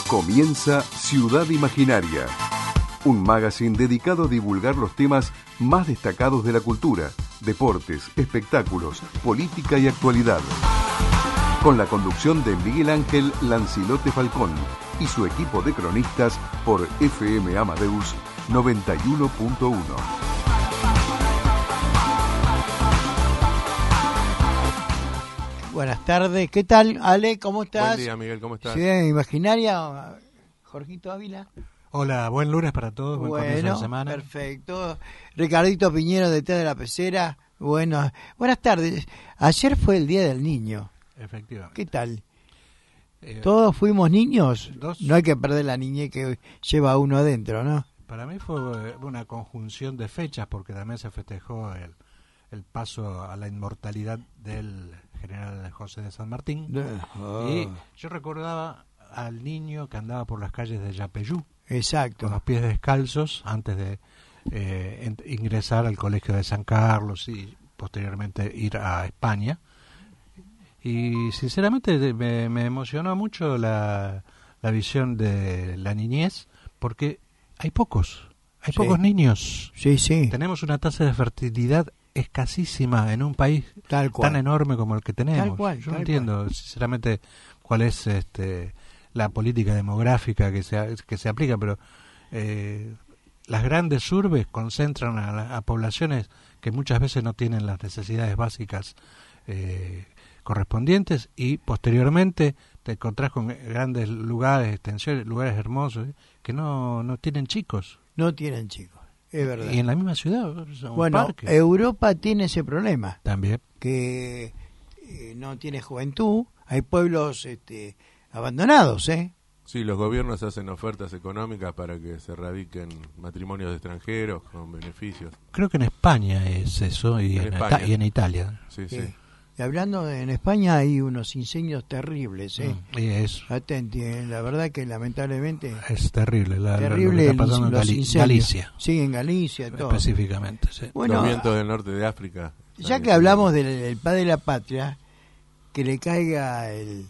Comienza Ciudad Imaginaria, un magazine dedicado a divulgar los temas más destacados de la cultura, deportes, espectáculos, política y actualidad. Con la conducción de Miguel Ángel Lancilote Falcón y su equipo de cronistas por FM Amadeus 91.1. Buenas tardes, ¿qué tal, Ale? ¿Cómo estás? Buen día, Miguel, ¿cómo estás? Ciudad Imaginaria, Jorgito Ávila. Hola, buen lunes para todos, buen comienzo de semana. Perfecto. Ricardito Piñero, detrás de la pecera. Bueno, buenas tardes. Ayer fue el Día del Niño. Efectivamente. ¿Qué tal? ¿Todos fuimos niños? No hay que perder la niñez que lleva uno adentro, ¿no? Para mí fue una conjunción de fechas, porque también se festejó el paso a la inmortalidad del general José de San Martín. Y yo recordaba al niño que andaba por las calles de Yapeyú. Exacto. Con los pies descalzos antes de ingresar al colegio de San Carlos y posteriormente ir a España. Y sinceramente me emocionó mucho la visión de la niñez, porque hay pocos niños. Sí, sí. Tenemos una tasa de fertilidad escasísima en un país tan enorme como el que tenemos. Tal cual, yo no entiendo sinceramente cuál es la política demográfica que se aplica, pero las grandes urbes concentran a poblaciones que muchas veces no tienen las necesidades básicas correspondientes, y posteriormente te encontrás con grandes lugares, extensiones, lugares hermosos que no tienen chicos. No tienen chicos, es verdad. Y en la misma ciudad, bueno, parque. Europa tiene ese problema. También. Que no tiene juventud, hay pueblos abandonados, ¿eh? Sí, los gobiernos hacen ofertas económicas para que se radiquen matrimonios de extranjeros con beneficios. Creo que en España es eso, y en Italia. Sí. Y hablando en España hay unos incendios terribles, ¿eh? Y eso. Atenti, la verdad que lamentablemente es terrible, terrible lo que está pasando en Galicia. Sí, en Galicia, todo. Específicamente, sí. Bueno, los vientos del norte de África. Ya que hablamos del padre de la patria, que le caiga el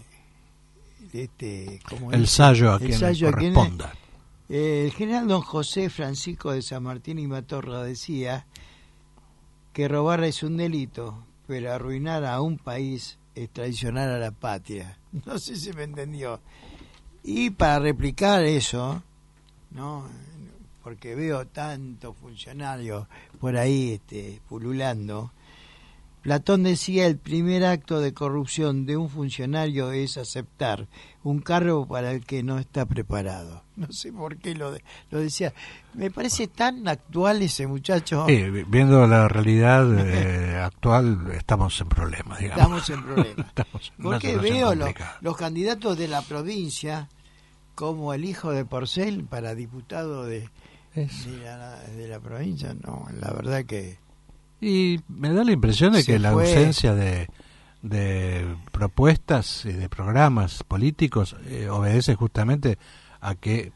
sayo a quien le corresponda. El general don José Francisco de San Martín y Matorra decía que robar es un delito, pero arruinar a un país es traicionar a la patria. No sé si me entendió. Y para replicar eso, ¿no? Porque veo tantos funcionarios por ahí pululando, Platón decía: el primer acto de corrupción de un funcionario es aceptar un cargo para el que no está preparado. No sé por qué lo decía. Me parece tan actual ese muchacho. Viendo la realidad actual, estamos en problemas, digamos. Estamos en problemas. Porque veo los candidatos de la provincia, como el hijo de Porcel para diputado de la provincia. No, la verdad que... Y me da la impresión de que la ausencia de propuestas y de programas políticos obedece justamente a que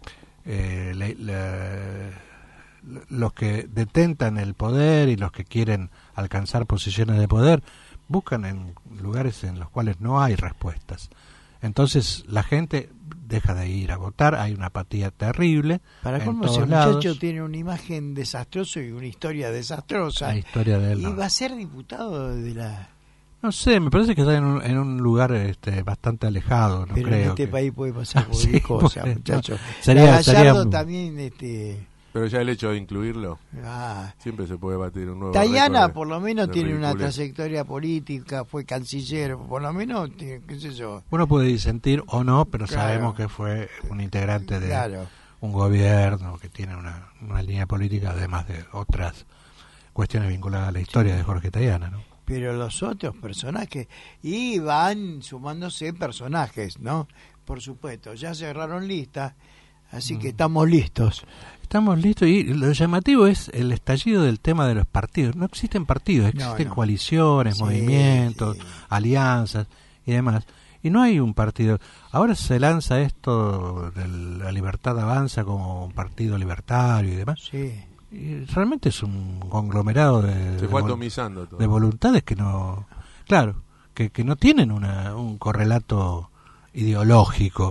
los que detentan el poder y los que quieren alcanzar posiciones de poder buscan en lugares en los cuales no hay respuestas. Entonces la gente deja de ir a votar, hay una apatía terrible. Para cómo ese muchacho tiene una imagen desastrosa y una historia desastrosa. La historia de él. Y va a ser diputado de la... No sé, me parece que está en un lugar bastante alejado. No pero creo en este país puede pasar cualquier cosa, muchacho. Sería también... Pero ya el hecho de incluirlo, siempre se puede batir un nuevo Tayana por lo menos tiene una trayectoria política, fue canciller, por lo menos, qué sé yo. Uno puede disentir o no, pero sabemos que fue un integrante de un gobierno que tiene una línea política, además de otras cuestiones vinculadas a la historia de Jorge Tayana, ¿no? Pero los otros personajes, y van sumándose personajes, ¿no? Por supuesto, ya cerraron lista, así que estamos listos. Estamos listos, y lo llamativo es el estallido del tema de los partidos. No existen partidos, existen coaliciones, movimientos, alianzas y demás. Y no hay un partido. Ahora se lanza esto de la Libertad Avanza como un partido libertario y demás. Sí. Y realmente es un conglomerado de voluntades que no... Claro, que no tienen un correlato ideológico.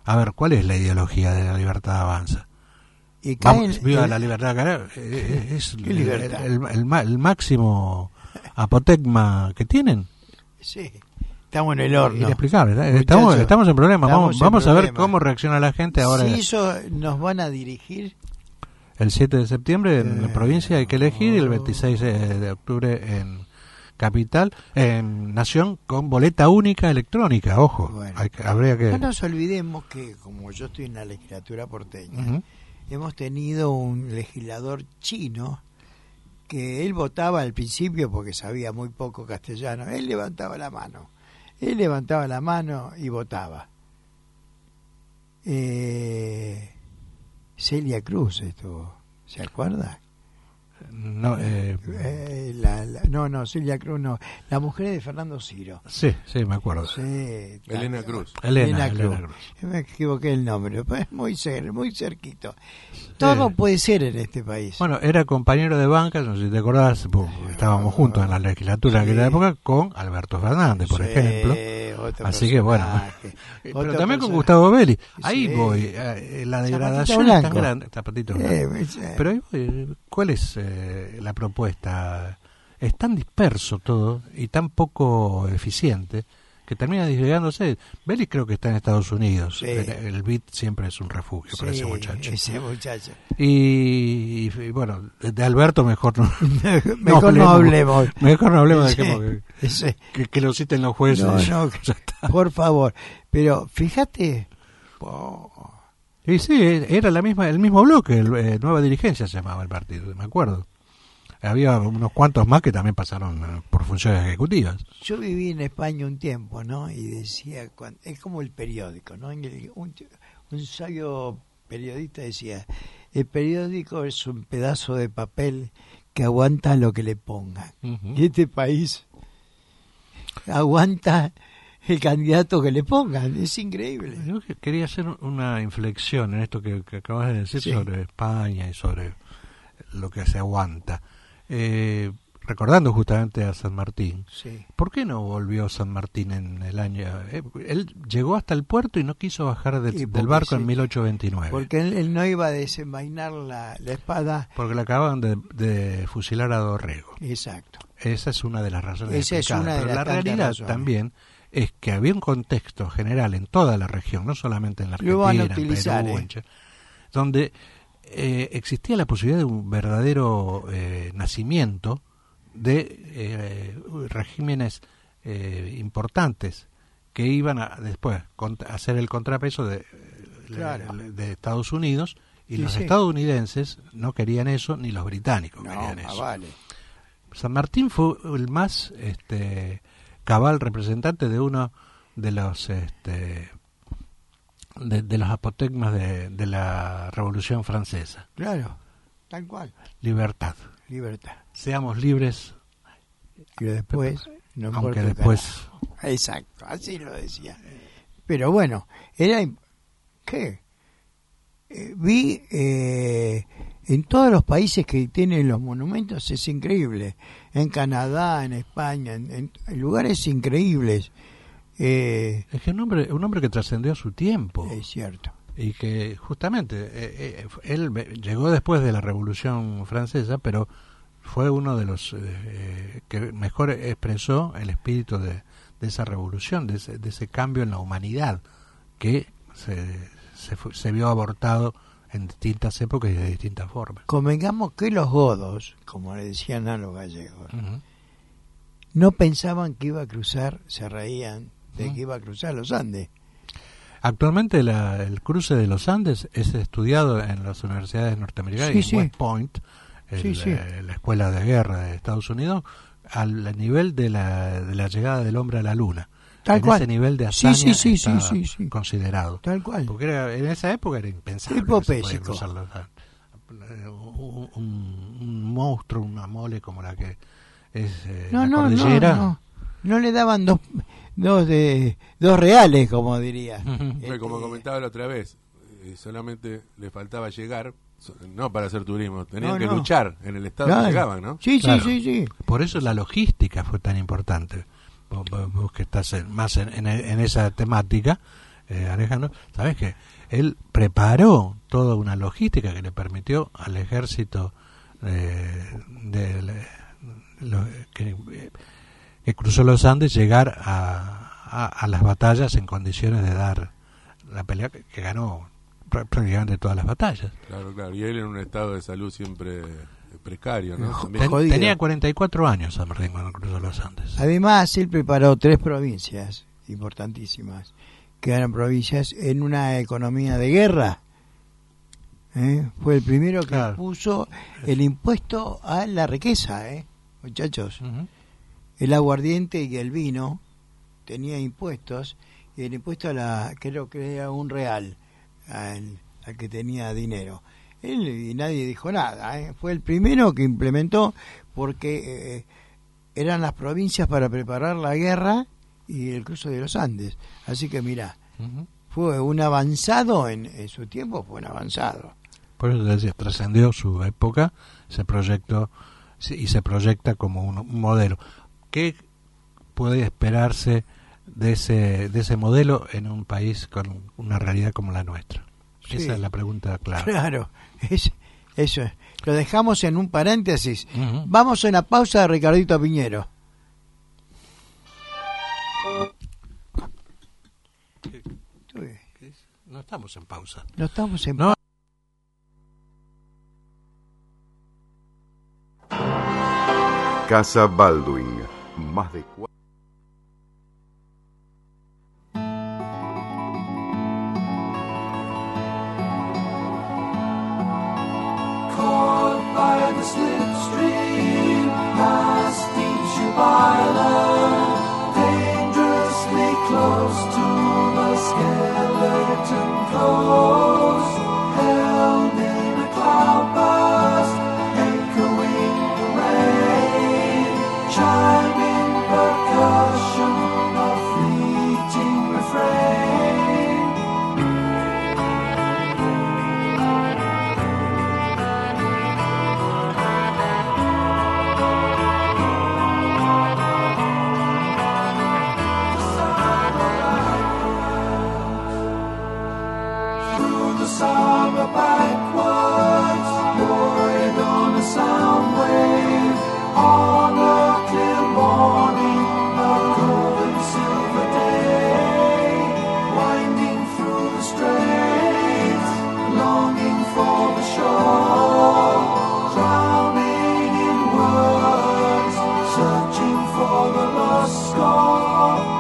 A ver, ¿cuál es la ideología de La Libertad Avanza? Y Vamos, viva la libertad, carajo. Es ¿Qué libertad? el máximo apotegma que tienen. Sí, estamos en el horno. Inexplicable. Muchachos, Estamos en problemas. Vamos a ver problema. cómo reacciona la gente ahora. Si eso nos van a dirigir. El 7 de septiembre en la provincia hay que elegir, y el 26 de octubre en Capital, en Nación, con boleta única electrónica. Ojo, Bueno, habría que... No nos olvidemos que, como yo estoy en la legislatura porteña, hemos tenido un legislador chino que él votaba al principio porque sabía muy poco castellano. Él levantaba la mano y votaba. Celia Cruz estuvo, ¿se acuerda? No, no, Celia Cruz no. La mujer de Fernando Ciro. sí, me acuerdo. Sí, Elena Cruz. Elena Cruz. Me equivoqué el nombre, pues muy cerquito. Todo puede ser en este país. Bueno, era compañero de banca, no sé si te acordás, estábamos juntos en la legislatura en aquella época con Alberto Fernández, por ejemplo. Así que bueno, pero también con Gustavo Belli. Ahí voy, la degradación es tan grande. Zapatito blanco. Pero ahí voy, ¿cuál es la propuesta? Es tan disperso todo y tan poco eficiente que termina disgregándose. Belli creo que está en Estados Unidos. Sí. El BID siempre es un refugio para ese muchacho. Y bueno, de Alberto mejor no hablemos. Mejor no hablemos de que lo citen los jueces. No, por favor. Pero fíjate. Y sí, era el mismo bloque, Nueva Dirigencia se llamaba el partido, me acuerdo. Había unos cuantos más que también pasaron por funciones ejecutivas. Yo viví en España un tiempo, ¿no? Y decía, es como el periódico, ¿no? Un sabio periodista decía, el periódico es un pedazo de papel que aguanta lo que le pongan. Y este país aguanta el candidato que le pongan, es increíble. Yo quería hacer una inflexión en esto que acabas de decir sobre España y sobre lo que se aguanta. Recordando justamente a San Martín, ¿por qué no volvió San Martín en el año? Él llegó hasta el puerto y no quiso bajar del barco en 1829. Porque él no iba a desenvainar la espada. Porque le acababan de fusilar a Dorrego. Exacto. Esa es una de las razones. Esa es una de Pero las la realidad razones. También es que había un contexto general en toda la región, no solamente en la Lo van a Argentina, utilizar, en Perú, donde existía la posibilidad de un verdadero nacimiento de regímenes importantes que iban a después hacer el contrapeso de Estados Unidos, y los estadounidenses no querían eso, ni los británicos querían eso. Vale. San Martín fue el más cabal representante de uno de los de los apotegmas de la Revolución Francesa. Claro, tal cual. Libertad. Seamos libres. Y después, no aunque después. Exacto, así lo decía. Pero bueno, era ¿qué? Vi en todos los países que tienen los monumentos, es increíble. En Canadá, en España, en lugares increíbles. Es que un hombre que trascendió a su tiempo. Es cierto. Y que justamente él llegó después de la Revolución Francesa, pero fue uno de los que mejor expresó el espíritu de esa revolución, de ese cambio en la humanidad que se vio abortado en distintas épocas y de distintas formas. Convengamos que los godos, como le decían a los gallegos, no pensaban que iba a cruzar, se reían de que iba a cruzar los Andes. Actualmente el cruce de los Andes es estudiado en las universidades norteamericanas, en West Point, la escuela de guerra de Estados Unidos, al nivel de la llegada del hombre a la luna. Tal cual. Ese nivel de hazaña está considerado. Tal cual. Porque en esa época era impensable que se podía cruzar los Andes. Un monstruo, una mole como la que es la cordillera. No le daban dos reales, como diría. Como comentaba la otra vez, solamente le faltaba llegar, no para hacer turismo, tenían que luchar en el estado que llegaban, ¿no? Sí. Por eso la logística fue tan importante. Vos que estás más en esa temática, Alejandro, sabes que él preparó toda una logística que le permitió al ejército que cruzó los Andes llegar a las batallas en condiciones de dar la pelea que ganó prácticamente todas las batallas. Claro, y él en un estado de salud siempre precario, ¿no? Tenía 44 años San Martín cuando cruzó los Andes. Además, él preparó 3 provincias importantísimas, que eran provincias en una economía de guerra. Fue el primero que puso el impuesto a la riqueza, muchachos. Uh-huh. El aguardiente y el vino tenía impuestos, y el impuesto creo que era $1 al que tenía dinero. Él, y nadie dijo nada, fue el primero que implementó, porque eran las provincias para preparar la guerra y el cruce de los Andes. Así que mirá, uh-huh, fue un avanzado en su tiempo, fue un avanzado. Por eso decía, trascendió su época, se proyectó y se proyecta como un modelo. ¿Qué puede esperarse de ese modelo en un país con una realidad como la nuestra? Sí. Esa es la pregunta clara. Claro, eso es. Lo dejamos en un paréntesis. Uh-huh. Vamos a una pausa de Ricardito Piñero. No estamos en pausa. No estamos en pausa. Casa Baldwin, más de 4. Caught by the slipstream, past Deep Island, dangerously close to the skeleton coast, held in a cloudburst, echoing the rain, chiming percussion, a fleeting refrain. Summer backwards, buoyed on a sound wave, on a clear morning, a golden silver day, winding through the straits, longing for the shore, drowning in words, searching for the lost score.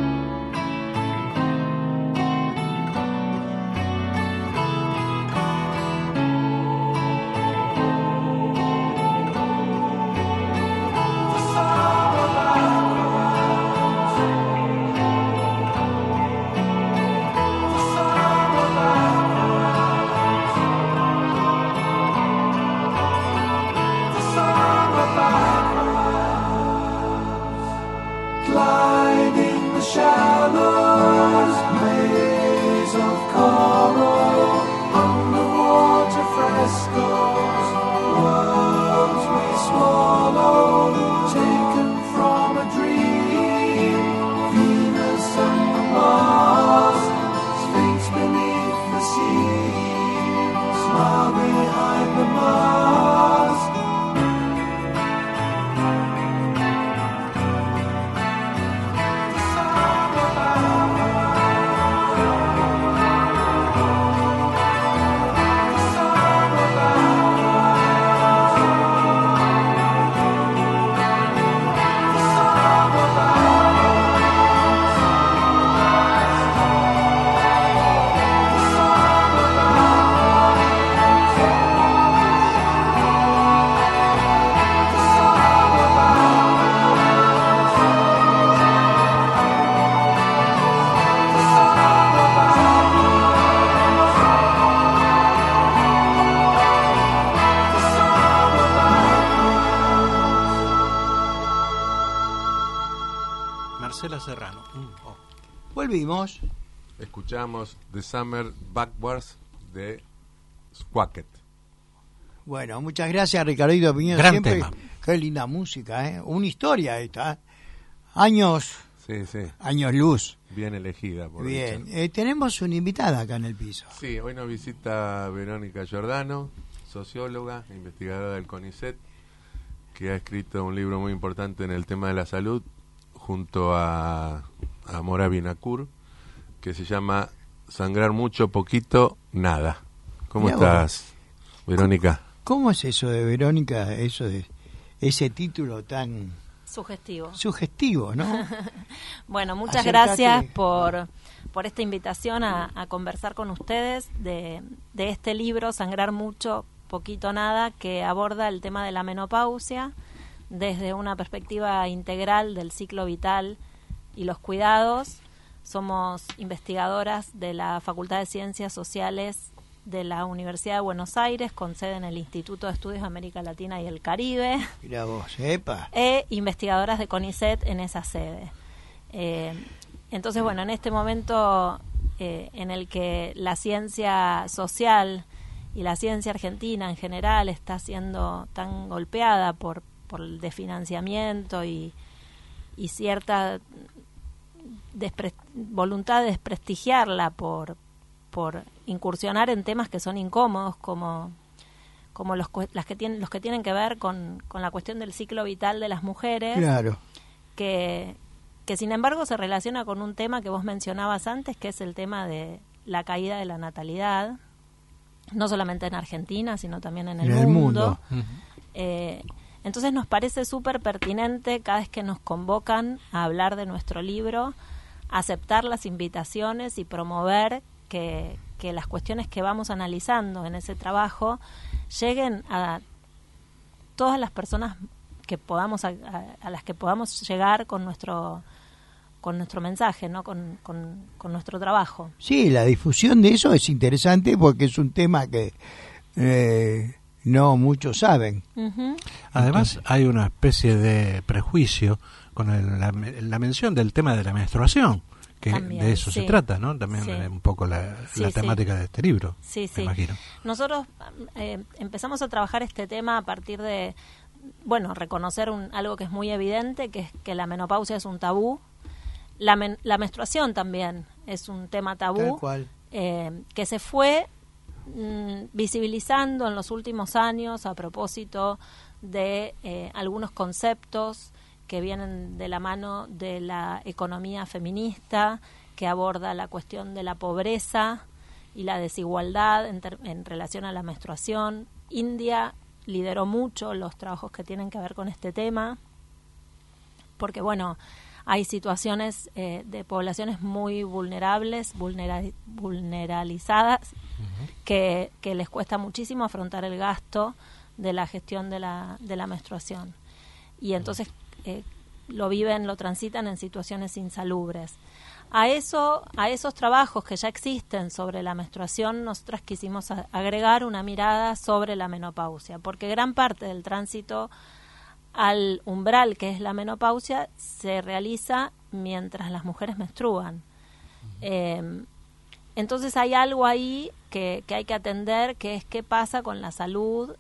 Gliding the shallows, maze of coral, underwater frescoes, worlds we swallow, taken from a dream, Venus and Mars, Sphinx beneath the sea, smile behind the mask. Marcela Serrano. Volvimos. Escuchamos The Summer Backwards de Squacket. Bueno, muchas gracias, Ricardito Piñero. Gran siempre tema. Qué linda música, una historia esta. Años, Sí. años luz bien elegida. Por Bien, dicha. tenemos una invitada acá en el piso. Sí, hoy nos visita Verónica Giordano, socióloga, investigadora del CONICET, que ha escrito un libro muy importante en el tema de la salud, junto a Mora Binacur, que se llama Sangrar mucho, poquito, nada. ¿Cómo Mirá estás, Verónica? ¿Cómo es eso de Verónica, eso de ese título tan Sugestivo, ¿no? Bueno, muchas Acércate. gracias por esta invitación a conversar con ustedes de este libro, Sangrar mucho, poquito, nada, que aborda el tema de la menopausia desde una perspectiva integral del ciclo vital y los cuidados. Somos investigadoras de la Facultad de Ciencias Sociales de la Universidad de Buenos Aires, con sede en el Instituto de Estudios de América Latina y el Caribe. Mirá vos, epa. E investigadoras de CONICET en esa sede. Entonces, bueno, en este momento en el que la ciencia social y la ciencia argentina en general está siendo tan golpeada por el desfinanciamiento y cierta voluntad de desprestigiarla por incursionar en temas que son incómodos, como los que tienen que ver con la cuestión del ciclo vital de las mujeres, Claro. que sin embargo se relaciona con un tema que vos mencionabas antes, que es el tema de la caída de la natalidad, no solamente en Argentina, sino también en el mundo. Entonces nos parece súper pertinente cada vez que nos convocan a hablar de nuestro libro, aceptar las invitaciones y promover que las cuestiones que vamos analizando en ese trabajo lleguen a todas las personas que podamos a las que podamos llegar con nuestro mensaje, ¿no? con nuestro trabajo. Sí, la difusión de eso es interesante porque es un tema que no muchos saben. Uh-huh. Además, hay una especie de prejuicio con la mención del tema de la menstruación, que También, de eso sí. se trata, ¿no? También Sí. un poco la Sí, temática de este libro, Sí, me sí. imagino. Nosotros empezamos a trabajar este tema a partir de, bueno, reconocer algo que es muy evidente, que es que la menopausia es un tabú. La menstruación también es un tema tabú. Tal cual. Que se fue visibilizando en los últimos años a propósito de algunos conceptos que vienen de la mano de la economía feminista, que aborda la cuestión de la pobreza y la desigualdad en relación a la menstruación. India lideró mucho los trabajos que tienen que ver con este tema, porque bueno, hay situaciones de poblaciones muy vulnerables, vulneralizadas, que les cuesta muchísimo afrontar el gasto de la gestión de la menstruación. Y entonces lo transitan en situaciones insalubres. A esos trabajos que ya existen sobre la menstruación, nosotras quisimos agregar una mirada sobre la menopausia, porque gran parte del tránsito al umbral que es la menopausia se realiza mientras las mujeres menstruan. Entonces hay algo ahí que hay que atender, que es qué pasa con la salud,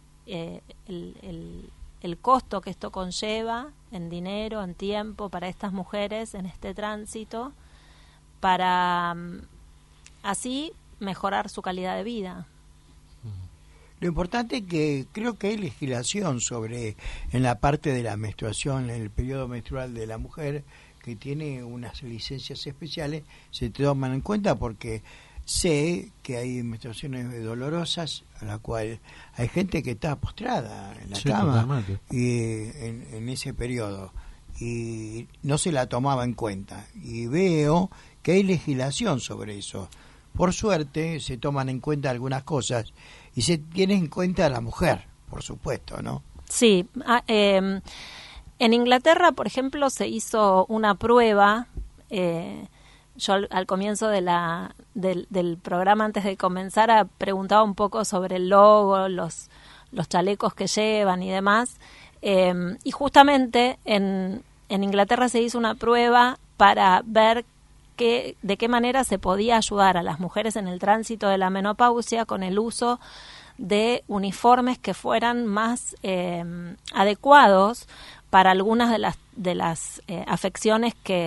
el costo que esto conlleva en dinero, en tiempo para estas mujeres en este tránsito, para así mejorar su calidad de vida. Lo importante es que creo que hay legislación en la parte de la menstruación, en el periodo menstrual de la mujer, que tiene unas licencias especiales, se toman en cuenta porque sé que hay menstruaciones dolorosas a la cual hay gente que está postrada en la cama totalmente. y en ese periodo y no se la tomaba en cuenta, y veo que hay legislación sobre eso. Por suerte se toman en cuenta algunas cosas y se tiene en cuenta a la mujer, por supuesto, ¿no? Sí, en Inglaterra, por ejemplo, se hizo una prueba. Yo al comienzo del programa, antes de comenzar, preguntaba un poco sobre el logo, los chalecos que llevan y demás. Y justamente en Inglaterra se hizo una prueba para ver de qué manera se podía ayudar a las mujeres en el tránsito de la menopausia con el uso de uniformes que fueran más adecuados para algunas de las afecciones que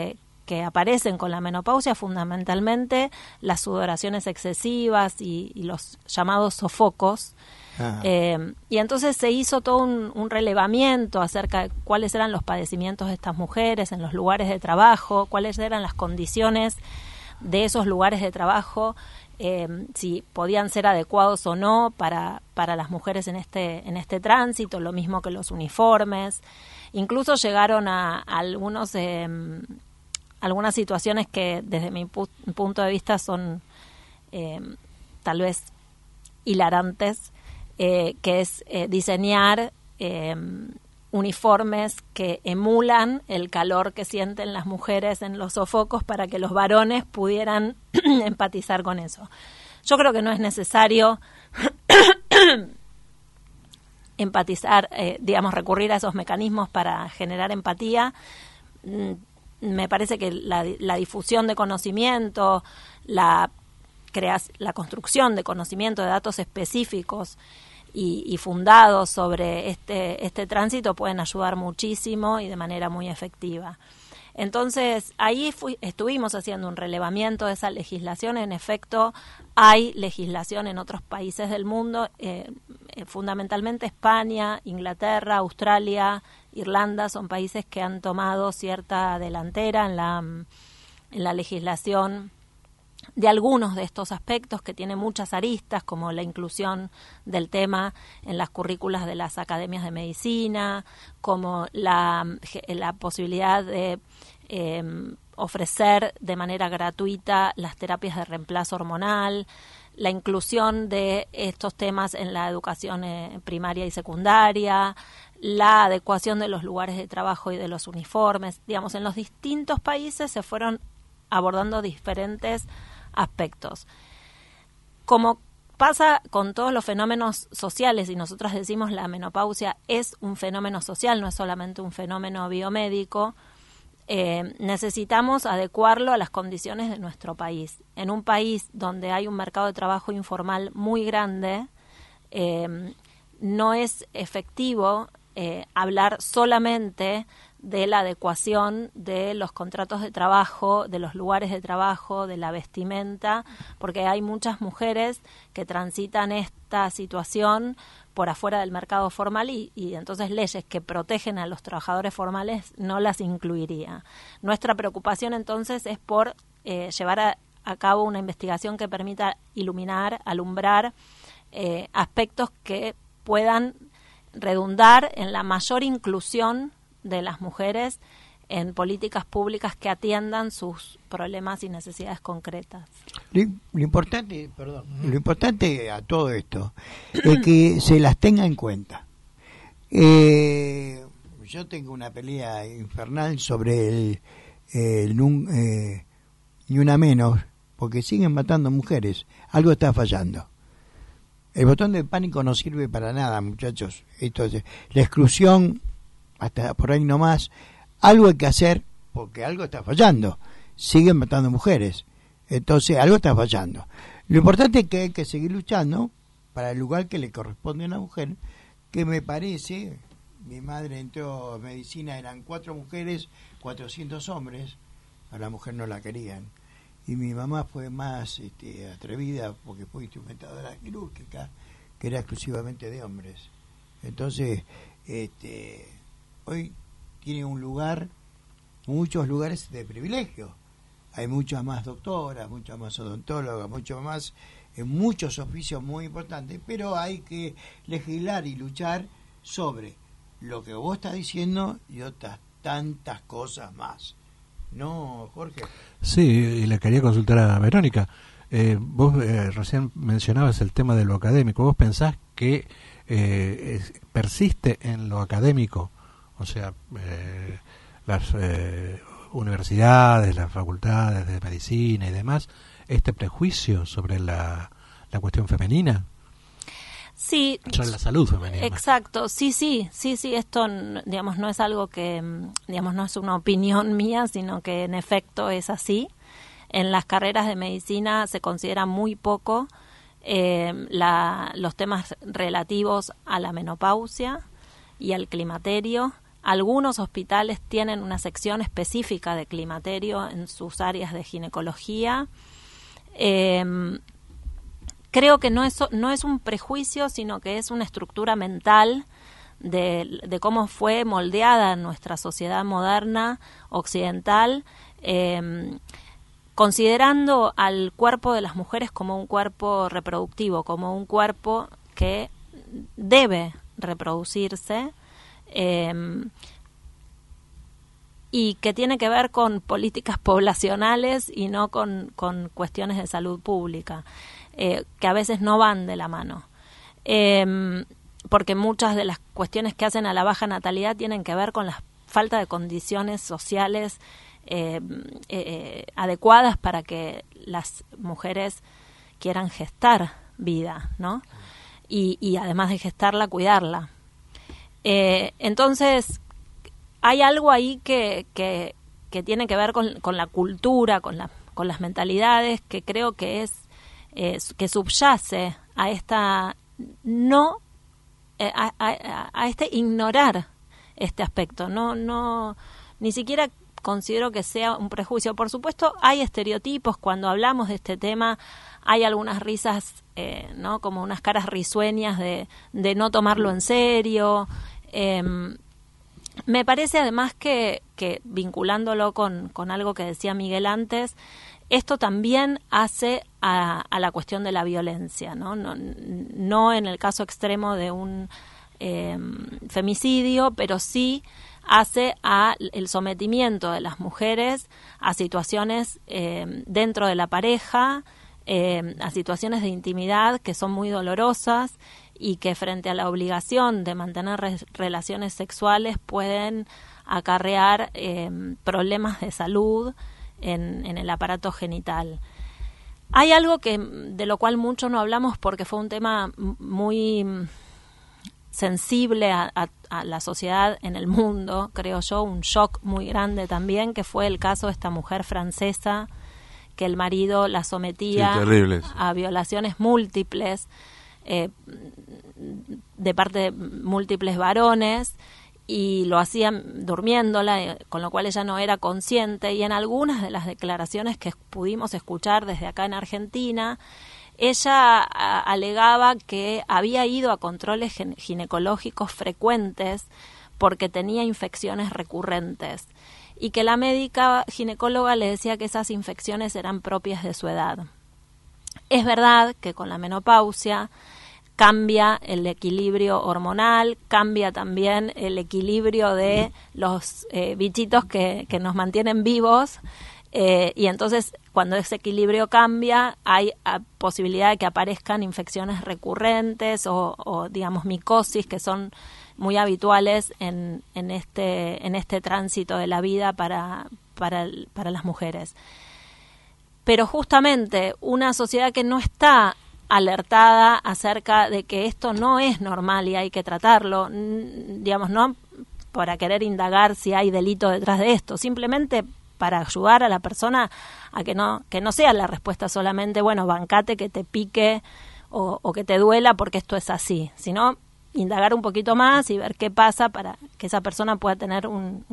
que aparecen con la menopausia, fundamentalmente las sudoraciones excesivas y los llamados sofocos. Y entonces se hizo todo un relevamiento acerca de cuáles eran los padecimientos de estas mujeres en los lugares de trabajo, cuáles eran las condiciones de esos lugares de trabajo, si podían ser adecuados o no para las mujeres en este tránsito, lo mismo que los uniformes. Incluso llegaron a algunas situaciones que desde mi punto de vista son tal vez hilarantes, que es diseñar uniformes que emulan el calor que sienten las mujeres en los sofocos para que los varones pudieran empatizar con eso. Yo creo que no es necesario empatizar, recurrir a esos mecanismos para generar empatía. Me parece que la difusión de conocimiento, la construcción de conocimiento de datos específicos y fundados sobre este tránsito pueden ayudar muchísimo y de manera muy efectiva. Entonces, ahí estuvimos haciendo un relevamiento de esa legislación. En efecto, hay legislación en otros países del mundo, fundamentalmente España, Inglaterra, Australia, Irlanda, son países que han tomado cierta delantera en la legislación de algunos de estos aspectos, que tiene muchas aristas, como la inclusión del tema en las currículas de las academias de medicina, como la posibilidad de ofrecer de manera gratuita las terapias de reemplazo hormonal, la inclusión de estos temas en la educación primaria y secundaria, la adecuación de los lugares de trabajo y de los uniformes. Digamos, en los distintos países se fueron abordando diferentes aspectos. Como pasa con todos los fenómenos sociales, y nosotros decimos la menopausia es un fenómeno social, no es solamente un fenómeno biomédico, necesitamos adecuarlo a las condiciones de nuestro país. En un país donde hay un mercado de trabajo informal muy grande, no es efectivo hablar solamente de la adecuación de los contratos de trabajo, de los lugares de trabajo, de la vestimenta, porque hay muchas mujeres que transitan esta situación por afuera del mercado formal y entonces leyes que protegen a los trabajadores formales no las incluiría. Nuestra preocupación entonces es por llevar a cabo una investigación que permita iluminar, alumbrar aspectos que puedan redundar en la mayor inclusión de las mujeres en políticas públicas que atiendan sus problemas y necesidades concretas. Lo importante a todo esto es que se las tenga en cuenta. Yo tengo una pelea infernal sobre el ni una menos, porque siguen matando mujeres. Algo está fallando. El botón de pánico no sirve para nada, muchachos. Entonces, la exclusión hasta por ahí nomás, algo hay que hacer porque algo está fallando. Siguen matando mujeres, entonces algo está fallando. Lo importante es que hay que seguir luchando para el lugar que le corresponde a una mujer, que me parece, mi madre entró a medicina, eran 4 mujeres, 400 hombres, a la mujer no la querían. Y mi mamá fue más atrevida porque fue instrumentadora quirúrgica, que era exclusivamente de hombres. Entonces, hoy tiene un lugar, muchos lugares de privilegio. Hay muchas más doctoras, muchas más odontólogas, mucho más, muchos oficios muy importantes, pero hay que legislar y luchar sobre lo que vos estás diciendo y otras tantas cosas más. ¿No, Jorge? Sí, y le quería consultar a Verónica. Vos recién mencionabas el tema de lo académico. ¿Vos pensás que persiste en lo académico? O sea, las universidades, las facultades de medicina y demás, este prejuicio sobre la cuestión femenina. Sí, sobre la salud femenina. Exacto, sí, esto, digamos, no es algo que, digamos, no es una opinión mía, sino que en efecto es así. En las carreras de medicina se considera muy poco los temas relativos a la menopausia y al climaterio, algunos hospitales tienen una sección específica de climaterio en sus áreas de ginecología. Creo que no es un prejuicio, sino que es una estructura mental de cómo fue moldeada nuestra sociedad moderna occidental, considerando al cuerpo de las mujeres como un cuerpo reproductivo, como un cuerpo que debe reproducirse, y que tiene que ver con políticas poblacionales y no con cuestiones de salud pública, que a veces no van de la mano. Porque muchas de las cuestiones que hacen a la baja natalidad tienen que ver con la falta de condiciones sociales adecuadas para que las mujeres quieran gestar vida, ¿no? Y además de gestarla, cuidarla. Entonces, hay algo ahí que tiene que ver con la cultura, con las mentalidades, que creo que que subyace a esta a este ignorar este aspecto. No, ni siquiera considero que sea un prejuicio. Por supuesto, hay estereotipos cuando hablamos de este tema. Hay algunas risas, ¿no? Como unas caras risueñas de no tomarlo en serio. Me parece además que vinculándolo con algo que decía Miguel antes, esto también hace a la cuestión de la violencia, ¿no? No en el caso extremo de un femicidio, pero sí hace al sometimiento de las mujeres a situaciones dentro de la pareja, a situaciones de intimidad que son muy dolorosas y que frente a la obligación de mantener relaciones sexuales pueden acarrear problemas de salud en el aparato genital. Hay algo de lo cual mucho no hablamos porque fue un tema muy sensible a la sociedad en el mundo, creo yo, un shock muy grande también, que fue el caso de esta mujer francesa que el marido la sometía a violaciones múltiples de parte de múltiples varones, y lo hacían durmiéndola, con lo cual ella no era consciente, y en algunas de las declaraciones que pudimos escuchar desde acá en Argentina, ella alegaba que había ido a controles ginecológicos frecuentes porque tenía infecciones recurrentes, y que la médica ginecóloga le decía que esas infecciones eran propias de su edad. Es verdad que con la menopausia cambia el equilibrio hormonal, cambia también el equilibrio de los bichitos que nos mantienen vivos, y entonces cuando ese equilibrio cambia hay posibilidad de que aparezcan infecciones recurrentes o digamos micosis, que son muy habituales en este tránsito de la vida para las mujeres. Pero justamente una sociedad que no está alertada acerca de que esto no es normal y hay que tratarlo, digamos, no para querer indagar si hay delito detrás de esto, simplemente para ayudar a la persona a que no sea la respuesta solamente, bueno, bancate que te pique o que te duela porque esto es así, sino indagar un poquito más y ver qué pasa para que esa persona pueda tener un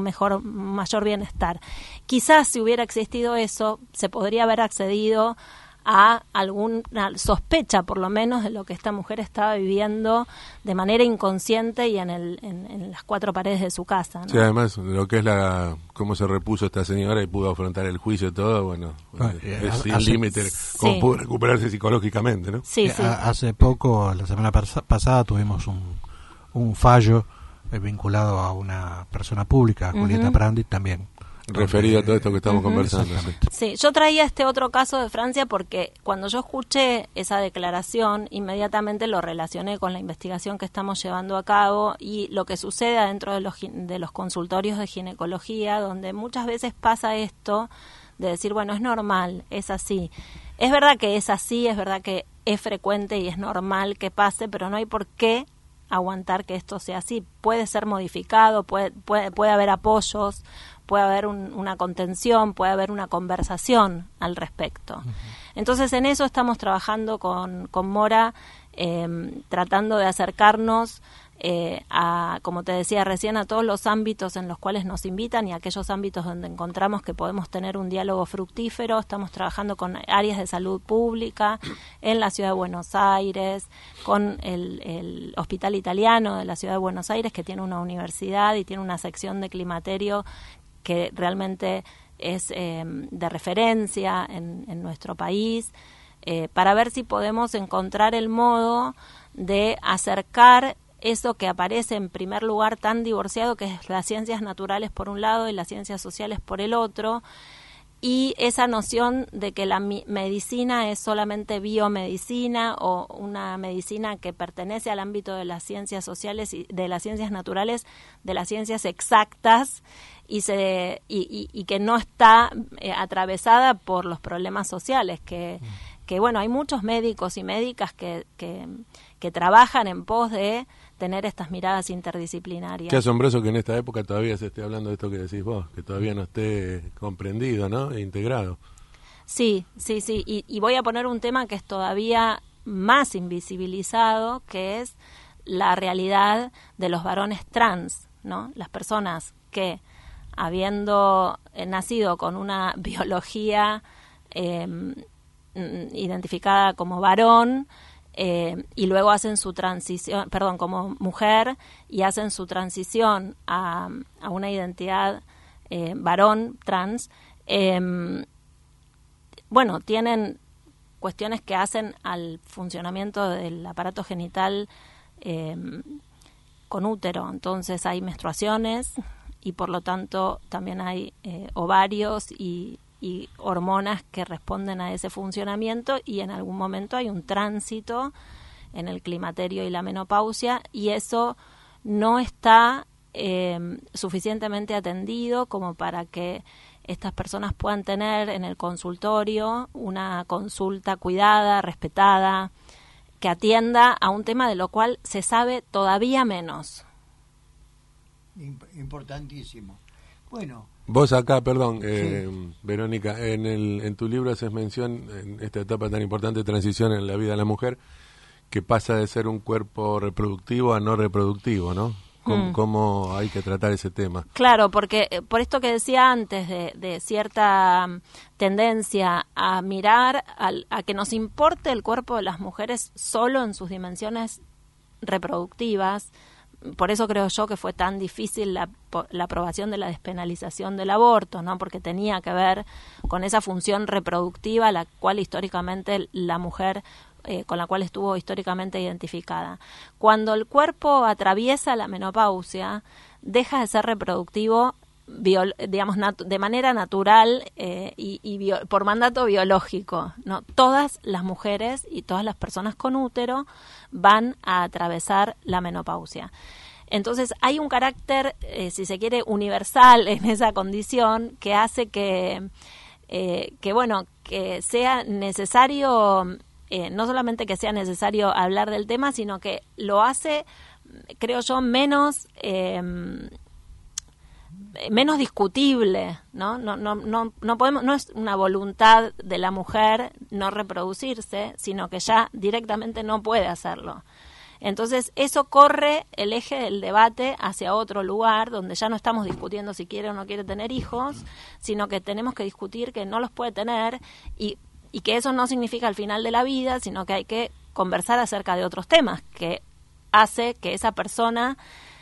mayor bienestar. Quizás si hubiera existido eso, se podría haber accedido a alguna sospecha, por lo menos, de lo que esta mujer estaba viviendo de manera inconsciente y en las cuatro paredes de su casa, ¿no? Sí, además, lo que es cómo se repuso esta señora y pudo afrontar el juicio y todo, bueno, es sin límite, cómo pudo recuperarse psicológicamente, ¿no? Sí, sí. Hace poco, la semana pasada, tuvimos un fallo vinculado a una persona pública, Julieta Prandi, también referido a todo esto que estamos conversando. Sí, yo traía este otro caso de Francia porque cuando yo escuché esa declaración, inmediatamente lo relacioné con la investigación que estamos llevando a cabo y lo que sucede dentro de los consultorios de ginecología, donde muchas veces pasa esto de decir, bueno, es normal, es así. Es verdad que es así, es verdad que es frecuente y es normal que pase, pero no hay por qué aguantar que esto sea así. Puede ser modificado, puede haber apoyos, puede haber una contención, puede haber una conversación al respecto. Entonces, en eso estamos trabajando con Mora, tratando de acercarnos como te decía recién, a todos los ámbitos en los cuales nos invitan y aquellos ámbitos donde encontramos que podemos tener un diálogo fructífero. Estamos trabajando con áreas de salud pública en la Ciudad de Buenos Aires, con el Hospital Italiano de la Ciudad de Buenos Aires, que tiene una universidad y tiene una sección de climaterio que realmente es de referencia en nuestro país, para ver si podemos encontrar el modo de acercar eso que aparece en primer lugar tan divorciado, que es las ciencias naturales por un lado y las ciencias sociales por el otro, y esa noción de que la medicina es solamente biomedicina o una medicina que pertenece al ámbito de las ciencias sociales y de las ciencias naturales, de las ciencias exactas, y que no está atravesada por los problemas sociales, que bueno, hay muchos médicos y médicas que trabajan en pos de tener estas miradas interdisciplinarias. Qué asombroso que en esta época todavía se esté hablando de esto que decís vos, que todavía no esté comprendido, ¿no? E integrado. Sí. Y voy a poner un tema que es todavía más invisibilizado, que es la realidad de los varones trans, ¿no? Las personas que, habiendo nacido con una biología identificada como varón, y luego hacen su transición, como mujer, y hacen su transición a una identidad varón trans, tienen cuestiones que hacen al funcionamiento del aparato genital con útero. Entonces hay menstruaciones y por lo tanto también hay ovarios y hormonas que responden a ese funcionamiento, y en algún momento hay un tránsito en el climaterio y la menopausia, y eso no está suficientemente atendido como para que estas personas puedan tener en el consultorio una consulta cuidada, respetada, que atienda a un tema de lo cual se sabe todavía menos. Importantísimo. Bueno, vos acá, perdón, sí. Verónica, en tu libro haces mención en esta etapa tan importante de transición en la vida de la mujer, que pasa de ser un cuerpo reproductivo a no reproductivo, ¿no? ¿Cómo hay que tratar ese tema? Claro, porque por esto que decía antes de cierta tendencia a mirar, a que nos importe el cuerpo de las mujeres solo en sus dimensiones reproductivas. Por eso creo yo que fue tan difícil la aprobación de la despenalización del aborto, ¿no? Porque tenía que ver con esa función reproductiva, la cual históricamente la mujer, con la cual estuvo históricamente identificada. Cuando el cuerpo atraviesa la menopausia, deja de ser reproductivo, de manera natural y por mandato biológico, ¿no? Todas las mujeres y todas las personas con útero van a atravesar la menopausia. Entonces hay un carácter, si se quiere, universal en esa condición, que hace que sea necesario, no solamente que sea necesario hablar del tema, sino que lo hace, creo yo, menos discutible, ¿no? No podemos, no es una voluntad de la mujer no reproducirse, sino que ya directamente no puede hacerlo. Entonces eso corre el eje del debate hacia otro lugar, donde ya no estamos discutiendo si quiere o no quiere tener hijos, sino que tenemos que discutir que no los puede tener, y que eso no significa el final de la vida, sino que hay que conversar acerca de otros temas, que hace que esa persona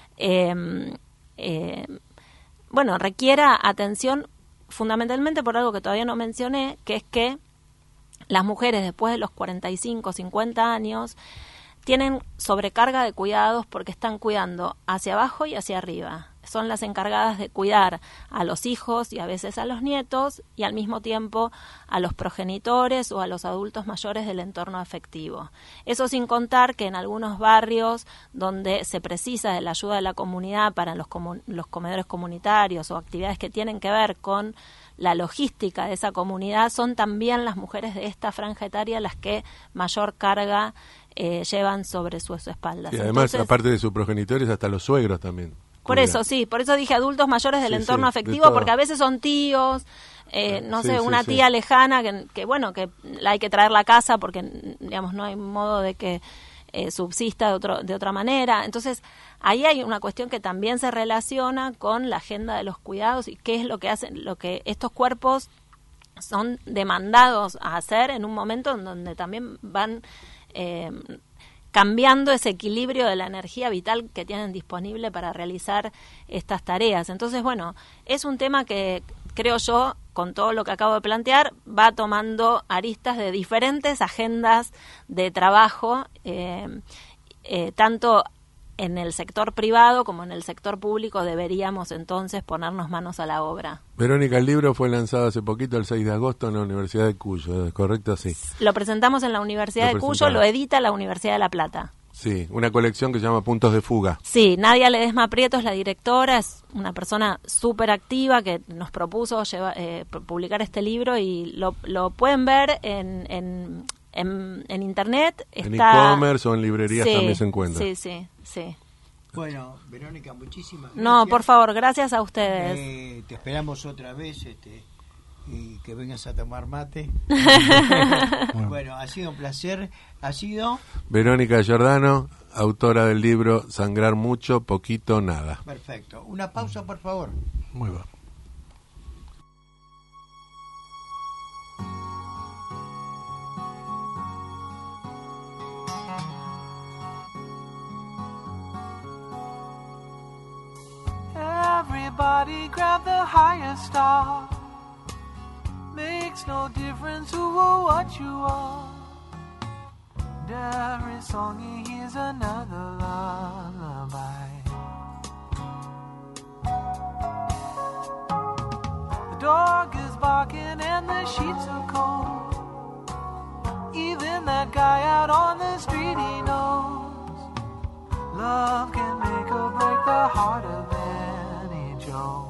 requiera atención fundamentalmente por algo que todavía no mencioné, que es que las mujeres después de los 45, 50 años tienen sobrecarga de cuidados porque están cuidando hacia abajo y hacia arriba. Son las encargadas de cuidar a los hijos y a veces a los nietos, y al mismo tiempo a los progenitores o a los adultos mayores del entorno afectivo. Eso sin contar que en algunos barrios donde se precisa de la ayuda de la comunidad para los comedores comunitarios o actividades que tienen que ver con la logística de esa comunidad, son también las mujeres de esta franja etaria las que mayor carga llevan sobre sus espaldas. Y además, aparte de sus progenitores, hasta los suegros también. Por eso dije adultos mayores del entorno afectivo, porque a veces son tíos, una tía lejana que la hay que traer a casa porque, digamos, no hay modo de que subsista de otra manera. Entonces, ahí hay una cuestión que también se relaciona con la agenda de los cuidados y qué es lo que hacen, lo que estos cuerpos son demandados a hacer en un momento en donde también van cambiando ese equilibrio de la energía vital que tienen disponible para realizar estas tareas. Entonces, bueno, es un tema que creo yo, con todo lo que acabo de plantear, va tomando aristas de diferentes agendas de trabajo, tanto en el sector privado como en el sector público deberíamos entonces ponernos manos a la obra. Verónica, el libro fue lanzado hace poquito, el 6 de agosto, en la Universidad de Cuyo, ¿es correcto? Sí. Lo presentamos en la Universidad de Cuyo, lo edita la Universidad de La Plata. Sí, una colección que se llama Puntos de Fuga. Sí, Nadia Ledesma Prieto es la directora, es una persona súper activa que nos propuso publicar este libro y lo pueden ver en internet. En e-commerce o en librerías también se encuentra. Sí. Bueno, Verónica, muchísimas gracias. No, por favor, gracias a ustedes. Te esperamos otra vez y que vengas a tomar mate. Bueno, ha sido un placer. Ha sido Verónica Giordano, autora del libro Sangrar mucho, poquito, nada. Perfecto. Una pausa, por favor. Muy bien. Everybody grab the higher star. Makes no difference who or what you are. And every song he hears another lullaby. The dog is barking and the sheets are cold. Even that guy out on the street, he knows love can make or break the heart of any Joe.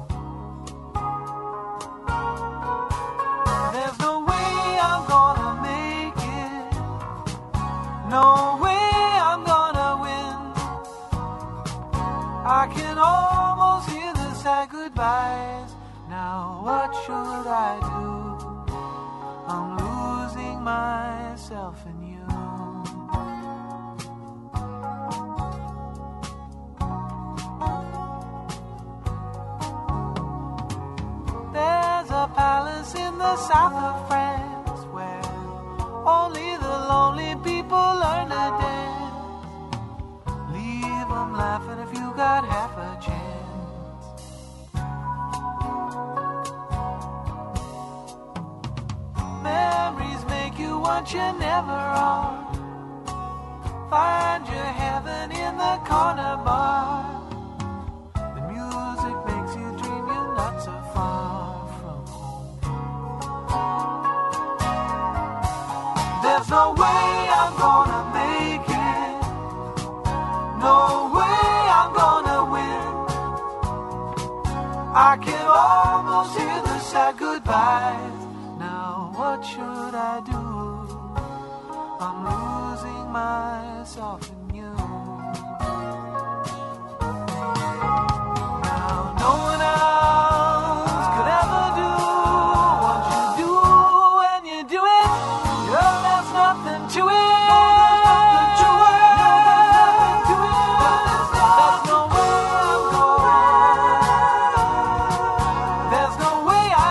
There's no way I'm gonna make it. No way I'm gonna win. I can almost hear the sad goodbyes. Now what should I do? I'm losing myself in you. There's a palace in the south of France where only the lonely people learn to dance. Leave them laughing if you got half a chance. Memories make you what you never are. Find your heaven in the corner bar. The music makes you dream you're not so far from home. There's no way I'm gonna make it. No way I'm gonna win. I can almost hear the sad goodbyes. Now what should I do? I'm losing myself in you. Now no one else could ever do what you do when you do it. Girl, there's nothing to it. There's no way I'm going. There's no way I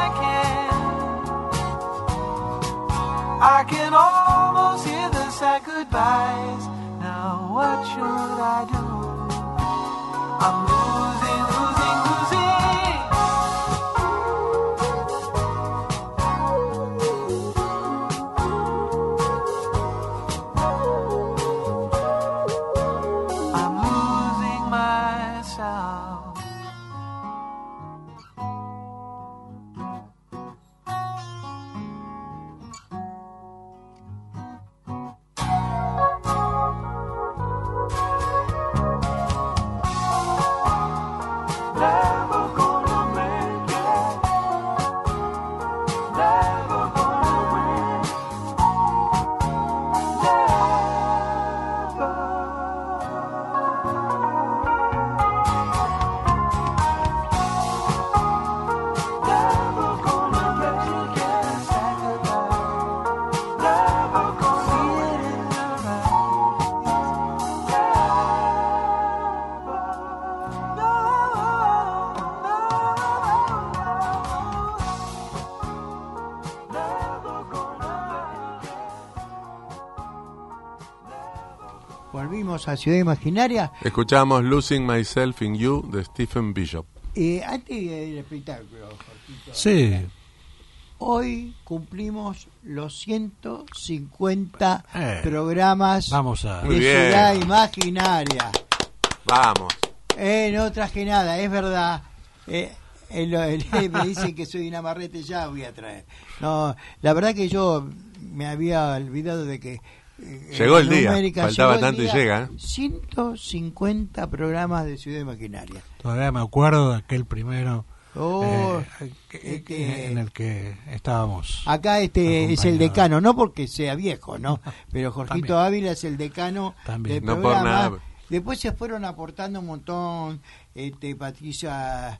can almost hear the sad goodbyes. Now what should I do? I'm losing, losing, losing. I'm losing myself. Volvimos a Ciudad Imaginaria. Escuchamos Losing Myself in You de Stephen Bishop. Antes del espectáculo, Jorgito, Sí. hoy cumplimos los 150 programas Vamos a... de Muy bien. Ciudad Imaginaria. Vamos. No traje nada, es verdad. Me dicen que soy un amarrete, ya voy a traer. No, la verdad que yo me había olvidado de que llegó el día, numérica, faltaba llegó el tanto día. y llega. 150 programas de Ciudad Imaginaria. Todavía me acuerdo de aquel primero Oh, en el que estábamos. acá es el acompañados. decano, no porque sea viejo, ¿no? Pero Jorgito También. Ávila es el decano También. del No por programa. nada. Después se fueron aportando un montón, Patricia,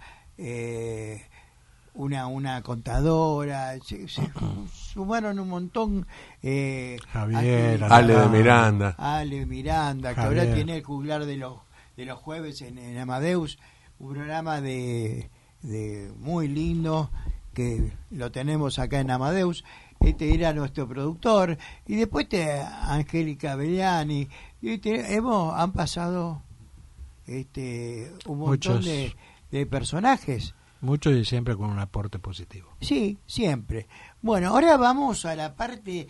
una contadora, se sumaron un montón. Javier, Ale de Miranda. Ale Miranda, que Javier. ahora tiene el juglar de los jueves en Amadeus, un programa de muy lindo que lo tenemos acá en Amadeus. Era nuestro productor, y después Angélica Bellani, han pasado un montón Muchos. de personajes. Mucho y siempre con un aporte positivo. Sí, siempre. Bueno, ahora vamos a la parte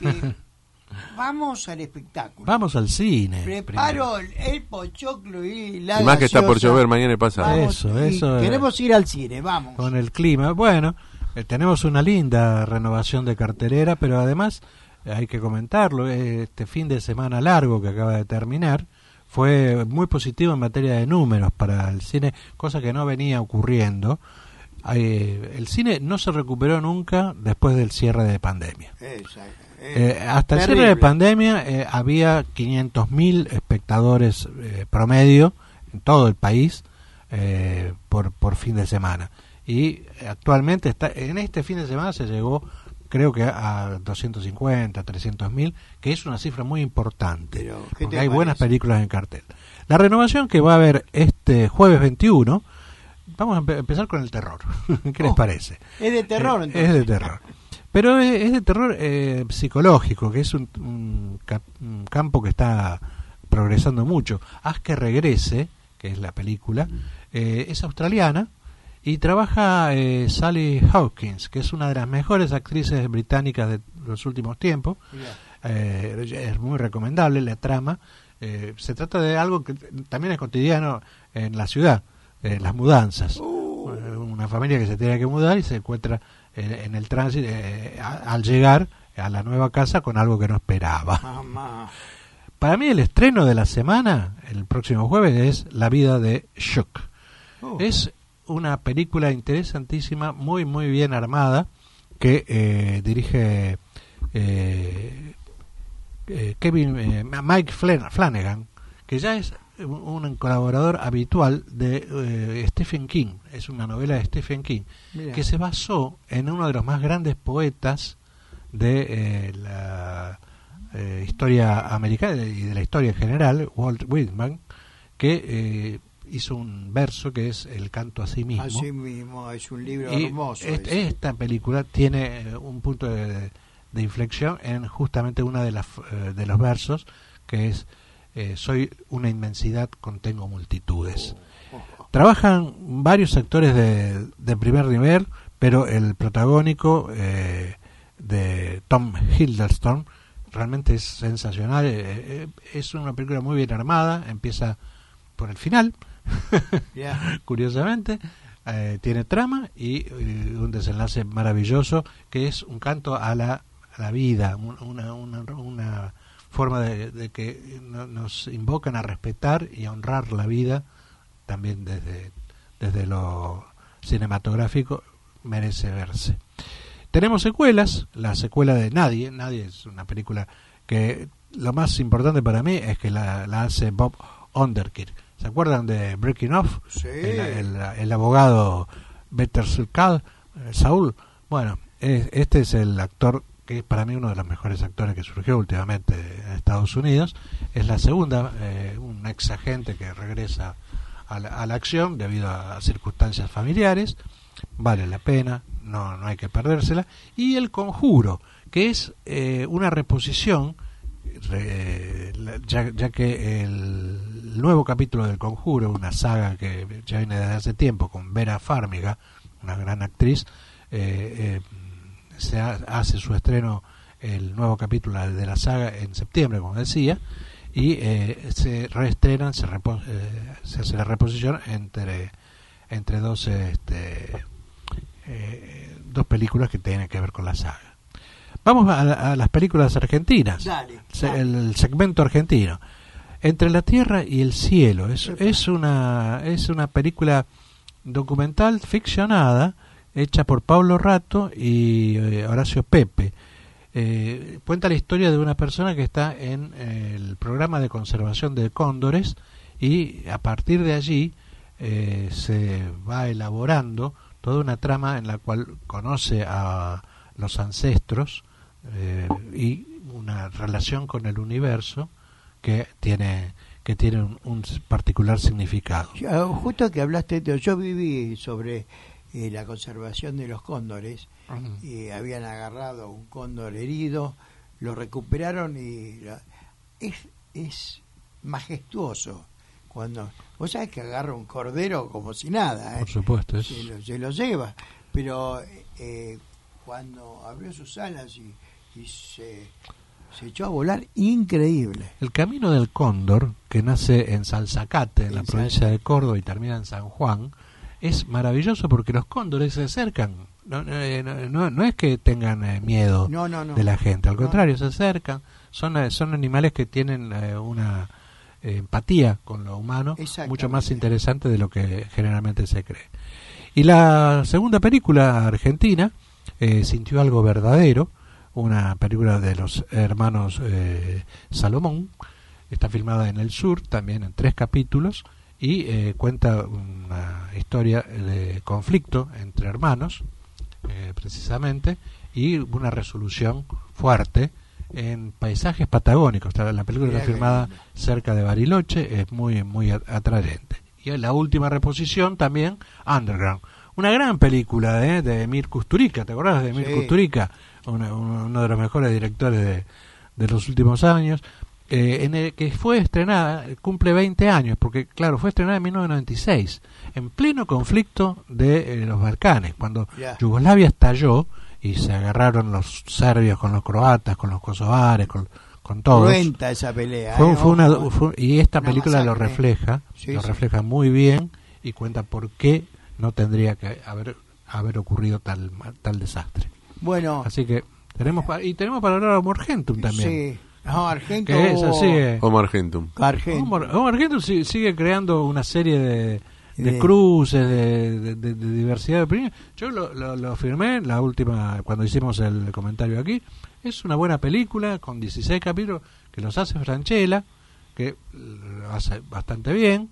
vamos al espectáculo. Vamos al cine. Preparo el pochoclo y la Y más que está por gaseosa. llover mañana y pasado. Vamos, Eso, y queremos ir al cine, vamos. Con el clima. Bueno, tenemos una linda renovación de cartelera, pero además hay que comentarlo, este fin de semana largo que acaba de terminar fue muy positivo en materia de números para el cine, cosa que no venía ocurriendo. El cine no se recuperó nunca después del cierre de pandemia. Hasta el cierre de pandemia había 500.000 espectadores promedio en todo el país por fin de semana. Y actualmente en este fin de semana se llegó, creo que a 250, 300.000, que es una cifra muy importante, porque hay buenas películas en cartel. La renovación que va a haber este jueves 21, vamos a empezar con el terror. ¿Qué les parece? Es de terror, entonces. Es de terror. Pero es de terror psicológico, que es un campo que está progresando mucho. Haz que regrese, que es la película, es australiana, y trabaja Sally Hawkins, que es una de las mejores actrices británicas de los últimos tiempos. Es muy recomendable la trama. Se trata de algo que también es cotidiano en la ciudad, las mudanzas. Una familia que se tiene que mudar y se encuentra en el tránsito al llegar a la nueva casa con algo que no esperaba. Mamá. Para mí el estreno de la semana, el próximo jueves, es La vida de Chuck. Es una película interesantísima, muy muy bien armada, que dirige Mike Flanagan, que ya es un colaborador habitual de Stephen King. Es una novela de Stephen King. Mirá. Que se basó en uno de los más grandes poetas de la historia americana y de la historia en general, Walt Whitman, que hizo un verso que es El canto a sí mismo. Así mismo, es un libro y hermoso. Esta película tiene un punto de inflexión en justamente una de los versos, que es soy una inmensidad, contengo multitudes. Trabajan varios actores de primer nivel, pero el protagónico de Tom Hiddleston realmente es sensacional. Es una película muy bien armada, empieza por el final, curiosamente, tiene trama y un desenlace maravilloso, que es un canto a la vida, una forma de que nos invocan a respetar y a honrar la vida, también desde lo cinematográfico merece verse. Tenemos secuelas, la secuela de Nadie es una película que lo más importante para mí es que la hace Bob Odenkirk. ¿Se acuerdan de Breaking Off? Sí. El abogado Better Saul. Bueno, este es el actor que es para mí uno de los mejores actores que surgió últimamente en Estados Unidos. Es la segunda, un ex agente que regresa a la acción debido a circunstancias familiares. Vale la pena, no hay que perdérsela. Y El Conjuro, que es una reposición ya que el nuevo capítulo del Conjuro, una saga que ya viene desde hace tiempo con Vera Farmiga, una gran actriz, hace su estreno el nuevo capítulo de la saga en septiembre, como decía, y se reestrenan, se hace la reposición entre dos películas que tienen que ver con la saga. Vamos a las películas argentinas. Dale. El segmento argentino. Entre la Tierra y el Cielo. Es una película documental ficcionada hecha por Pablo Rato y Horacio Pepe. Cuenta la historia de una persona que está en el programa de conservación de cóndores, y a partir de allí se va elaborando toda una trama en la cual conoce a los ancestros y una relación con el universo que tiene un particular significado. Justo que hablaste de, yo viví sobre la conservación de los cóndores. Y habían agarrado un cóndor herido, lo recuperaron y es majestuoso cuando vos sabés que agarra un cordero como si nada, por supuesto, se lo lleva, pero cuando abrió sus alas y se echó a volar, increíble. El camino del cóndor, que nace en Salzacate, en la provincia de Córdoba, y termina en San Juan, es maravilloso porque los cóndores se acercan. No es que tengan miedo de la gente, al contrario, se acercan. Son animales que tienen una empatía con lo humano mucho más interesante de lo que generalmente se cree. Y la segunda película argentina, Sintió algo verdadero, una película de los hermanos Salomón, está filmada en el sur, también en 3 capítulos, y cuenta una historia de conflicto entre hermanos, precisamente, y una resolución fuerte en paisajes patagónicos. La película está filmada cerca de Bariloche, es muy atrayente. Y la última reposición también, Underground, una gran película de Emir Kusturica. ¿Te acordás de Emir Kusturica? Uno de los mejores directores de los últimos años, en el que fue estrenada, cumple 20 años, porque claro, fue estrenada en 1996, en pleno conflicto de los Balcanes, cuando Yugoslavia estalló y se agarraron los serbios con los croatas, con los kosovares, con todos. Cuenta esa pelea. Y esta película lo refleja, refleja muy bien, y cuenta por qué no tendría que haber ocurrido tal desastre. Bueno, así que tenemos para hablar a Omar Gentum también. Sí. Argentum. Omar Gentum. Omar Gentum sigue creando una serie de cruces, de diversidad de opiniones. Yo lo firmé la última, cuando hicimos el comentario aquí. Es una buena película con 16 capítulos que los hace Francella, que lo hace bastante bien.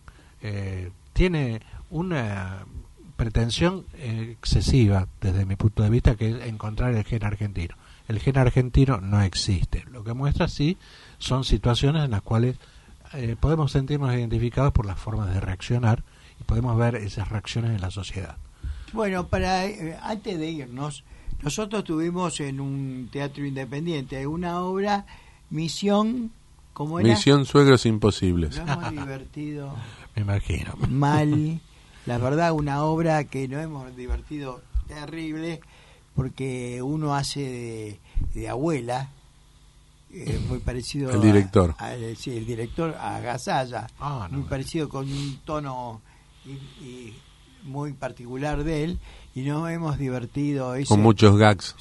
Tiene una pretensión excesiva desde mi punto de vista, que es encontrar el gen argentino. El gen argentino no existe. Lo que muestra son situaciones en las cuales podemos sentirnos identificados por las formas de reaccionar, y podemos ver esas reacciones en la sociedad. Bueno, antes de irnos, nosotros tuvimos en un teatro independiente una obra, Misión, ¿cómo era? Misión Suegros Imposibles. Lo hemos divertido. Me imagino. Mal. La verdad, una obra que nos hemos divertido terrible, porque uno hace de abuela, muy parecido el director. El director a Gasalla, muy parecido, con un tono y muy particular de él, y nos hemos divertido. Con muchos gags.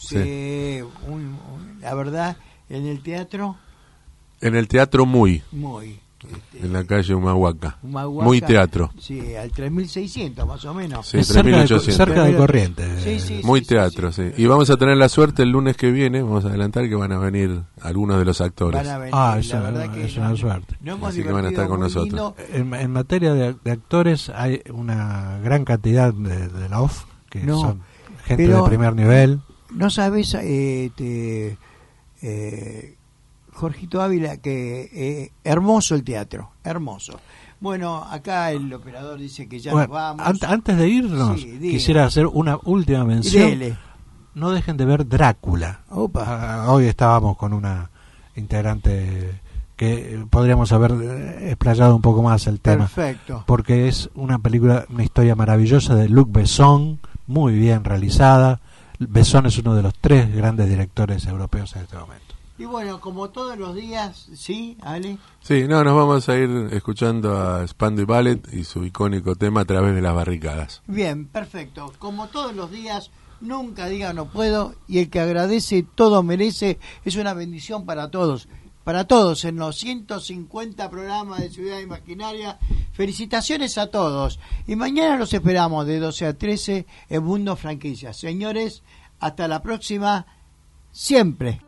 La verdad, en el teatro. En el teatro muy. En la calle Humahuaca. Muy teatro. Sí, al 3600 más o menos. Sí, 3800. Cerca de Corrientes. Muy teatro, sí. Y vamos a tener la suerte el lunes que viene, vamos a adelantar, que van a venir algunos de los actores. Es una suerte. Así que van a estar con nosotros. En materia de actores hay una gran cantidad de la OFF, que son gente de primer nivel. No sabes, Jorgito Ávila, que hermoso el teatro, hermoso. Bueno, acá el operador dice que ya nos vamos. Antes de irnos, quisiera hacer una última mención. No dejen de ver Drácula. Opa. Hoy estábamos con una integrante que podríamos haber explayado un poco más el tema. Perfecto. Porque es una historia maravillosa de Luc Besson, muy bien realizada. Besson es uno de los 3 grandes directores europeos en este momento. Y bueno, como todos los días, ¿sí, Ale? Sí, nos vamos a ir escuchando a Spandau Ballet y su icónico tema A través de las barricadas. Bien, perfecto. Como todos los días, nunca diga no puedo, y el que agradece todo merece. Es una bendición para todos en los 150 programas de Ciudad Imaginaria. Felicitaciones a todos. Y mañana los esperamos de 12 a 13 en Mundo Franquicias. Señores, hasta la próxima, siempre.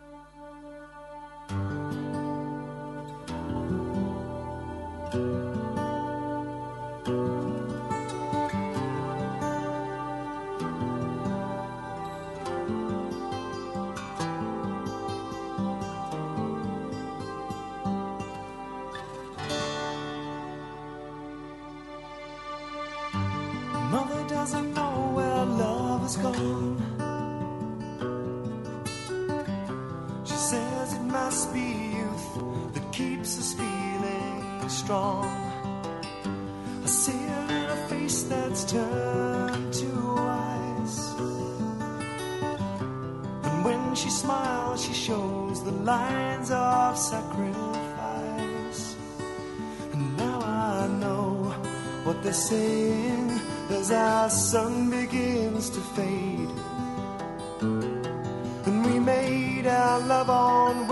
Mother doesn't know where love has gone. She says it must be youth that keeps us feeling strong. I see it in a face that's turned to ice, and when she smiles she shows the lines of sacrifice. And now I know what they're saying as our sun begins to fade, and we made our love on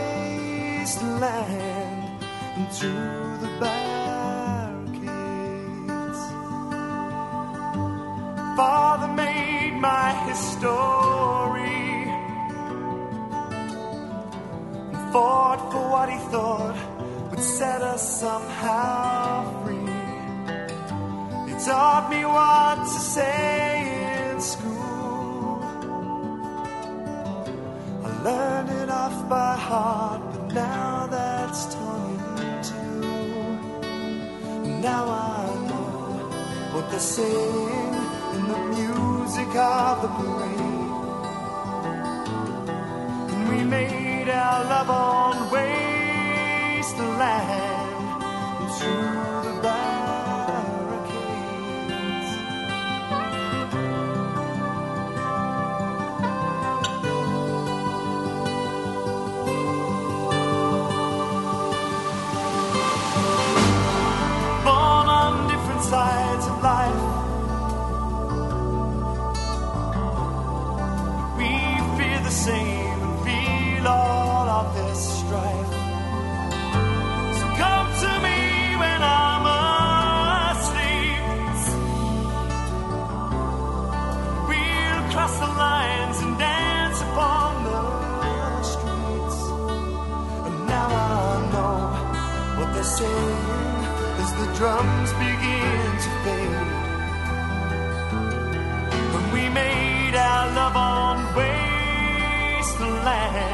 wasteland and through the barricades. Father made my history and fought for what he thought would set us somehow free. Taught me what to say in school. I learned it off by heart, but now that's torn in two. Now I know what they're saying in the music of the parade. And we made our love on wasteland and through the barricades. Sides of life, we fear the same and feel all of this strife. So come to me when I'm asleep. We'll cross the lines and dance upon the streets. And now I know what they're saying as the drums begin to fade. When we made our love on wasteland